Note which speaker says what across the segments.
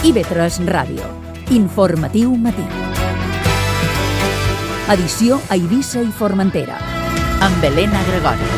Speaker 1: IB3 Ràdio. Informatiu matí. Edició a Eivissa i Formentera. Amb Helena Gregori.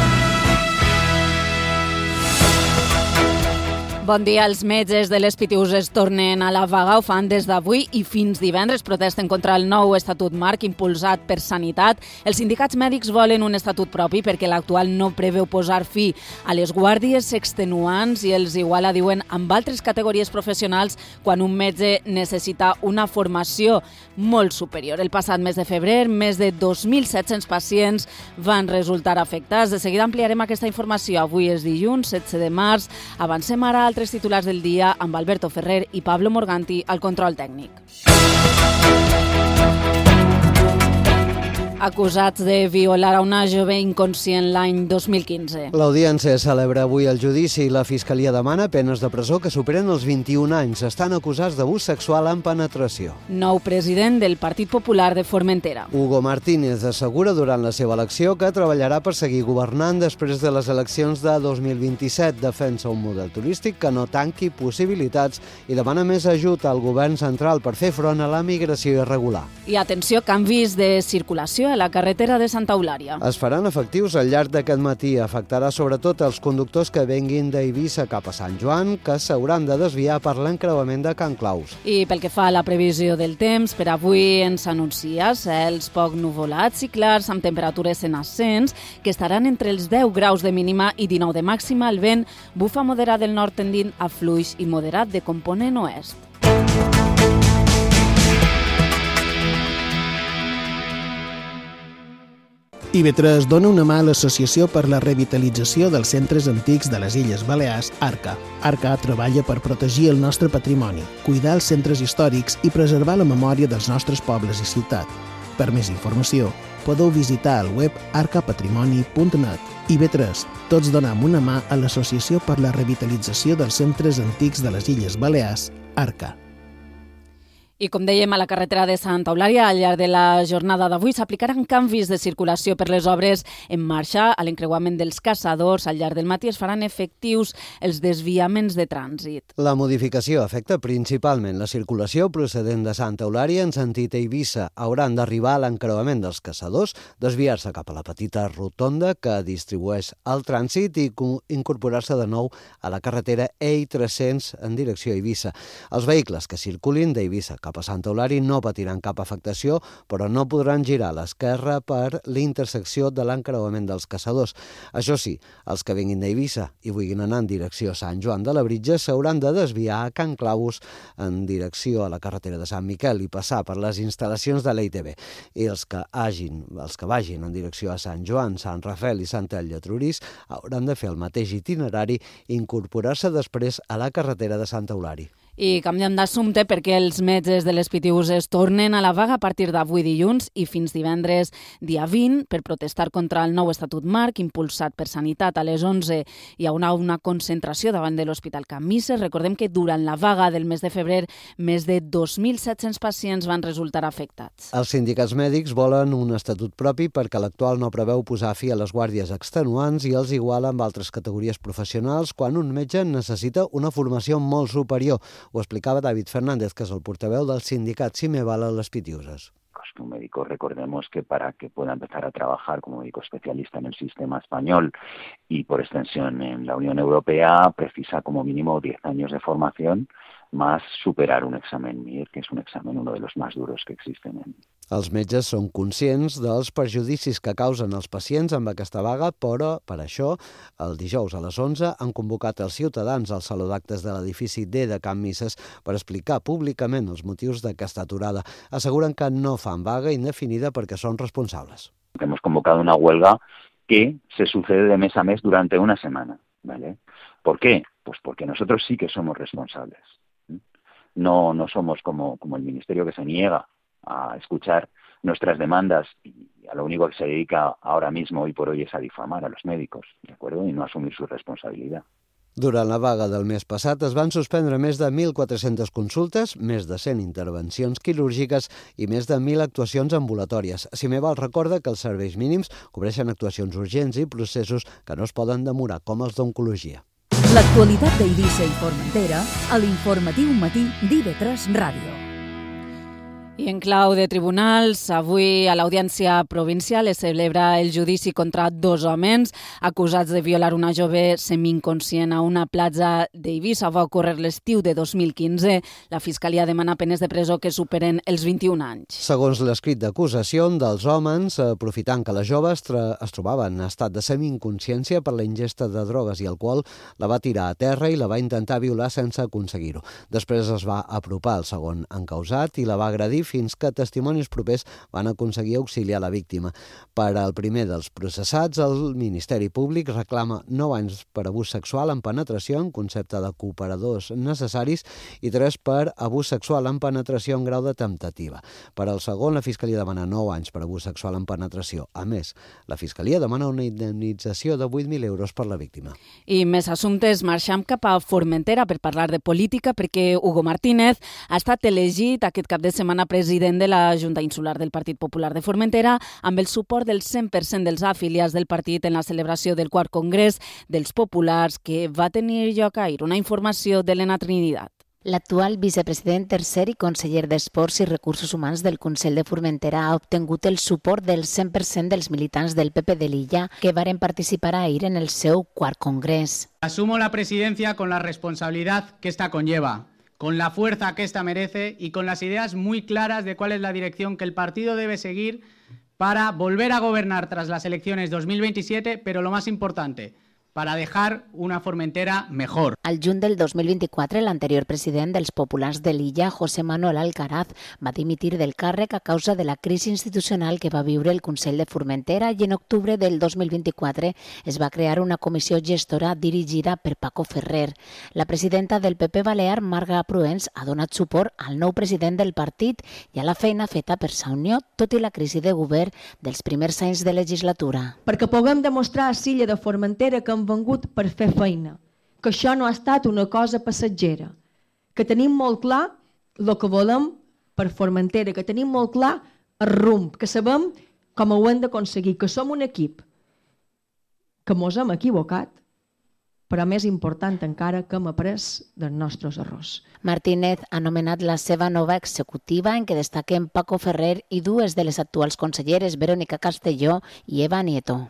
Speaker 2: Bon dia. Els metges de les Pitiüses tornen a la vaga. Ho fan des d'avui i fins divendres. Protesten contra el nou estatut marc impulsat per Sanitat. Els sindicats mèdics volen un estatut propi perquè l'actual no preveu posar fi a les guàrdies extenuants i els iguala, diuen, amb altres categories professionals quan un metge necessita una formació molt superior. El passat mes de febrer, més de 2.700 pacients van resultar afectats. De seguida ampliarem aquesta informació. Avui és dilluns, 16 de març. Avancem ara altres titulars del dia amb Alberto Ferrer i Pablo Morganti al control tècnic. Acusats de violar a una jove inconscient l'any 2015.
Speaker 3: L'audiència celebra avui el judici i la Fiscalia demana penes de presó que superen els 21 anys. Estan acusats d'abús sexual amb penetració.
Speaker 2: Nou president del Partit Popular de Formentera.
Speaker 3: Hugo Martínez assegura durant la seva elecció que treballarà per seguir governant després de les eleccions de 2027. Defensa un model turístic que no tanqui possibilitats i demana més ajut al govern central per fer front a la migració irregular.
Speaker 2: I atenció, canvis de circulació a la carretera de Santa Eulària.
Speaker 3: Es faran efectius al llarg d'aquest matí. Afectarà sobretot els conductors que venguin d'Eivissa cap a Sant Joan, que s'hauran de desviar per l'encreuament de Can Claus.
Speaker 2: I pel que fa a la previsió del temps, per avui ens anuncia cels poc nuvolats i clars amb temperatures en ascens que estaran entre els 10 graus de mínima i 19 de màxima. El vent bufa moderat del nord tendint a fluix i moderat de component oest.
Speaker 4: IB3 dona una mà a l'Associació per la Revitalització dels Centres Antics de les Illes Balears, ARCA. ARCA treballa per protegir el nostre patrimoni, cuidar els centres històrics i preservar la memòria dels nostres pobles i ciutat. Per més informació, podeu visitar el web arcapatrimoni.net. IB3, tots donem una mà a l'Associació per la Revitalització dels Centres Antics de les Illes Balears, ARCA.
Speaker 2: I com dèiem, a la carretera de Santa Eulària, al llarg de la jornada d'avui s'aplicaran canvis de circulació per les obres en marxa. A l'encreuament dels Caçadors, al llarg del matí es faran efectius els desviaments de trànsit.
Speaker 3: La modificació afecta principalment la circulació procedent de Santa Eulària en sentit Eivissa. Hauran d'arribar a l'encreuament dels Caçadors, desviar-se cap a la petita rotonda que distribueix el trànsit i incorporar-se de nou a la carretera EI300 en direcció a Eivissa. Els vehicles que circulin d'Eivissa cap a Santa Eulària no patiran cap afectació, però no podran girar a l'esquerra per l'intersecció de l'encreuament dels Caçadors. Això sí, els que vinguin d'Eivissa i vulguin anar en direcció a Sant Joan de Labritja s'hauran de desviar a Can Claus en direcció a la carretera de Sant Miquel i passar per les instal·lacions de l'EITB. I els que vagin en direcció a Sant Joan, Sant Rafel i Sant Elm de Trorís hauran de fer el mateix itinerari i incorporar-se després a la carretera de Santa Eulària.
Speaker 2: I canviem d'assumpte perquè els metges de les Pitiüses tornen a la vaga a partir d'avui dilluns i fins divendres dia 20 per protestar contra el nou estatut marc impulsat per Sanitat. A les 11 hi haurà una concentració davant de l'Hospital Can Misses. Recordem que durant la vaga del mes de febrer més de 2.700 pacients van resultar afectats.
Speaker 3: Els sindicats mèdics volen un estatut propi perquè l'actual no preveu posar fi a les guàrdies extenuants i els iguala amb altres categories professionals quan un metge necessita una formació molt superior. Ho explicava David Fernández, que és el portaveu del sindicat Cimeval a les Pitiüses.
Speaker 5: Un médico, recordemos que para que pueda empezar a trabajar como médico especialista en el sistema español y por extensión en la Unión Europea, precisa como mínimo 10 años de formación más superar un examen MIR, que es un examen uno de los más duros que existen.
Speaker 3: Els metges són conscients dels perjudicis que causen els pacients amb aquesta vaga, però per això el dijous a les 11 han convocat els ciutadans al Saló d'Actes de l'edifici D de Can Misses per explicar públicament els motius d'aquesta aturada. Asseguren que no fan vaga indefinida perquè són responsables.
Speaker 5: Hemos convocado una huelga que se sucede de mes a mes durante una semana, ¿vale? ¿Por qué? Pues porque nosotros sí que somos responsables. No somos como el ministerio que se niega a escuchar nuestras demandas y a lo único que se dedica ahora mismo, hoy por hoy, es a difamar a los médicos, ¿de acuerdo? Y no asumir su responsabilidad.
Speaker 3: Durant la vaga del mes passat es van suspendre més de 1.400 consultes, més de 100 intervencions quirúrgiques i més de 1.000 actuacions ambulatòries. Cimeval recorda que els serveis mínims cobreixen actuacions urgents i processos que no es poden demorar, com els d'oncologia.
Speaker 1: L'actualitat d'Eivissa i Formentera a l'informatiu matí d'IV3 Ràdio.
Speaker 2: I en clau de tribunals, avui a l'Audiència Provincial es celebra el judici contra 2 homes acusats de violar una jove semi-inconscient a una platja d'Eivissa. Va ocórrer l'estiu de 2015. La Fiscalia demana penes de presó que superen els 21 anys.
Speaker 3: Segons l'escrit d'acusació dels homes, aprofitant que la jove es trobava en estat de semi-inconsciència per la ingesta de drogues i alcohol, la va tirar a terra i la va intentar violar sense aconseguir-ho. Després es va apropar al segon encausat i la va agredir fins que testimonis propers van aconseguir auxiliar la víctima. Per al primer dels processats, el Ministeri Públic reclama 9 anys per abús sexual en penetració en concepte de cooperadors necessaris i 3 per abús sexual en penetració en grau de temptativa. Per al segon, la Fiscalia demana 9 anys per abús sexual en penetració. A més, la Fiscalia demana una indemnització de 8.000 euros per la víctima.
Speaker 2: I més assumptes, marxem cap a Formentera per parlar de política perquè Hugo Martínez ha estat elegit aquest cap de setmana president de la Junta Insular del Partit Popular de Formentera amb el suport del 100% dels afiliats del partit en la celebració del 4 Congrés dels Populars que va tenir lloc ahir. Una informació d'Helena Trinidad.
Speaker 6: L'actual vicepresident tercer i conseller d'Esports i Recursos Humans del Consell de Formentera ha obtingut el suport del 100% dels militants del PP de l'illa que varen participar ahir en el seu 4 Congrés.
Speaker 7: Asumo la presidencia con la responsabilidad que esta conlleva, con la fuerza que esta merece y con las ideas muy claras de cuál es la dirección que el partido debe seguir para volver a gobernar tras las elecciones 2027, pero lo más importante, para dejar una Formentera mejor.
Speaker 6: Al juny del 2024, l'anterior president dels Populars de l'illa, José Manuel Alcaraz, va dimitir del càrrec a causa de la crisi institucional que va viure el Consell de Formentera i en octubre del 2024 es va crear una comissió gestora dirigida per Paco Ferrer. La presidenta del PP Balear, Marga Pruens, ha donat suport al nou president del partit i a la feina feta per Sa Unió, tot i la crisi de govern dels primers anys de legislatura.
Speaker 8: Perquè puguem demostrar a l'illa de Formentera que hem vengut per fer feina, que això no ha estat una cosa passatgera, que tenim molt clar el que volem per Formentera, que tenim molt clar el rumb, que sabem com ho hem d'aconseguir, que som un equip, que mos hem equivocat, però més important encara que hem après dels nostres errors.
Speaker 6: Martínez ha nomenat la seva nova executiva en què destaquen Paco Ferrer i 2 de les actuals conselleres, Verónica Castelló i Eva Nieto.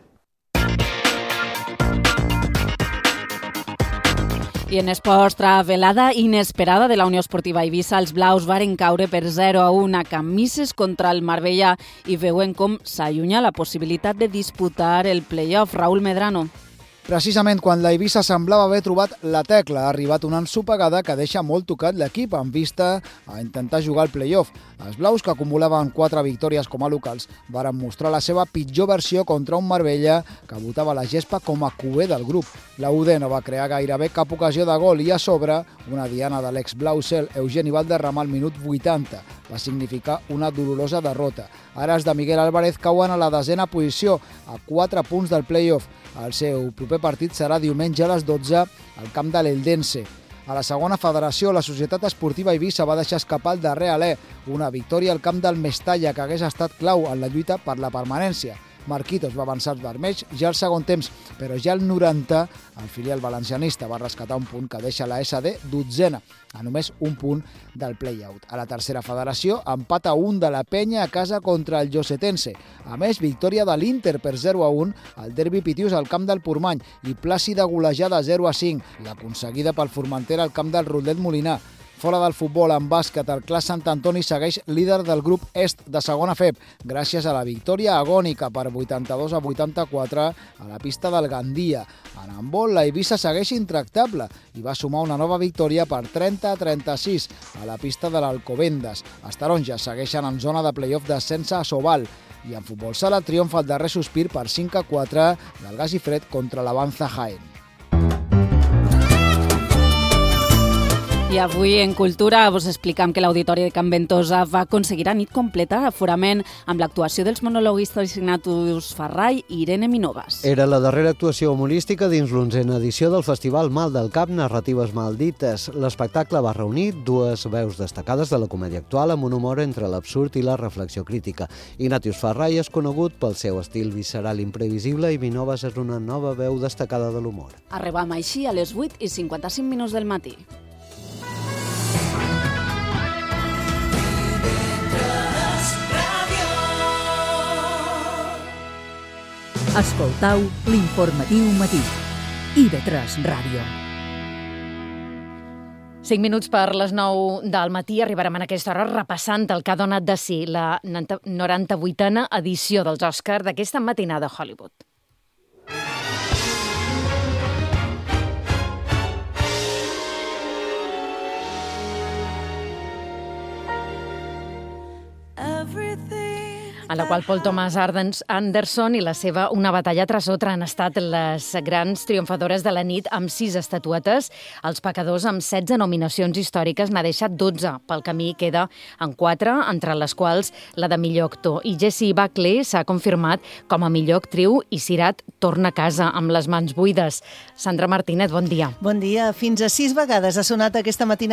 Speaker 2: I en esports, velada inesperada de la Unió Esportiva Eivissa, els blaus varen caure per 0-1 a Camisses contra el Marbella i veuen com s'allunya la possibilitat de disputar el play-off. Raúl Medrano.
Speaker 9: Precisament quan la Eivissa semblava haver trobat la tecla, ha arribat una ensopegada que deixa molt tocat l'equip en vista a intentar jugar al play-off. Els blaus, que acumulaven 4 victòries com a locals, varen mostrar la seva pitjor versió contra un Marbella que botava la gespa com a cuber del grup. La UD no va crear gairebé cap ocasió de gol i a sobre una diana de l'ex-blau cel Eugeni Valderrama al minut 80 va significar una dolorosa derrota. Ara els de Miguel Álvarez cauen a la 10ª posició, a 4 punts del play-off. El seu proper partit serà diumenge a les 12 al camp de l'Eldense. A la segona federació, la Societat Esportiva Eivissa va deixar escapar el darrer alè, una victòria al camp del Mestalla que hagués estat clau en la lluita per la permanència. Marquitos va avançar els vermells ja al segon temps, però ja al 90 el filial valencianista va rescatar un punt que deixa la SD 12a, a només un punt del play-out. A la tercera federació, empat a 1 de la Penya a casa contra el Josetense. A més, victòria de l'Inter per 0-1 al derbi pitius al camp del Portmany i plàcida golejada 0-5, l'aconseguida pel Formentera al camp del Rodet Molinar. Fora del futbol, en bàsquet, el Clas Sant Antoni segueix líder del grup est de segona FEB, gràcies a la victòria agònica per 82-84 a la pista del Gandia. En handbol, la Eivissa segueix intractable i va sumar una nova victòria per 30-36 a la pista de l'Alcobendas. Els taronges segueixen en zona de play-off d'ascens a Sobal. I en futbol sala triomfa el darrer sospir per 5-4 del Gas i Fred contra l'Avanza Jaén.
Speaker 2: I avui en Cultura vos explicam que l'Auditori de Can Ventosa va aconseguir a nit completa aforament amb l'actuació dels monologuistes Ignatius Farray i Irene Minovas.
Speaker 3: Era la darrera actuació humorística dins l'11a edició del Festival Mal del Cap Narratives Maldites. L'espectacle va reunir dues veus destacades de la comèdia actual amb un humor entre l'absurd i la reflexió crítica. Ignatius Farray és conegut pel seu estil visceral imprevisible i Minovas és una nova veu destacada de l'humor.
Speaker 2: Arribam així a les 8:55 del matí.
Speaker 1: Escoltau l'informatiu matí. IB3 Ràdio.
Speaker 10: 5 minuts per les 9 del matí arribarem en aquesta hora repassant el que ha donat de si la 98a edició dels Òscar d'aquesta matinada a Hollywood. En la qual Paul Thomas Anderson i la seva Una batalla tras otra han estat les grans triomfadores de la nit amb 6 estatuetes. Els pecadors amb 16 nominacions històriques n'ha deixat 12. Pel camí queda en 4, entre les quals la de millor actor. I Jessie Buckley s'ha confirmat com a millor actriu i Sirat torna a casa amb les mans buides. Sandra Martínez, bon dia.
Speaker 11: Bon dia. Fins a 6 vegades ha sonat aquesta matina